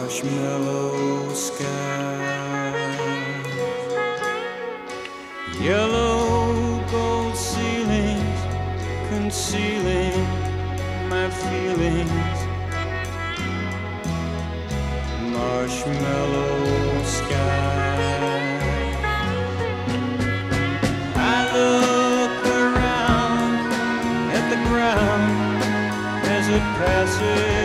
marshmallow sky, yellow gold ceilings concealing my feelings, marshmallow sky. I look around at the ground as it passes